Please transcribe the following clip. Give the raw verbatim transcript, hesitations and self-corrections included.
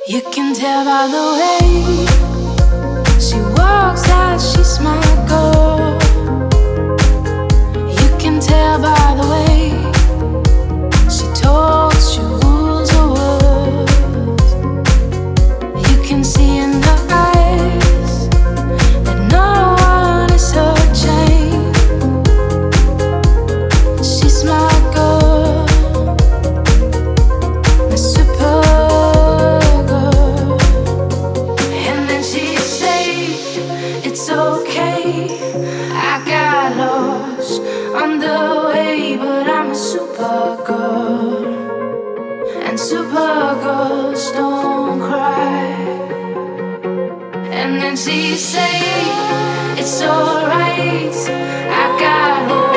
You can tell by the way she walks that she's my girl. You can tell by the way she talks, she rules her words. You can see in her eyes that no one is her chain. She's my girl, my super. It's okay, I got lost on the way, but I'm a super girl, and super girls don't cry. And then she say, it's alright, I got hope.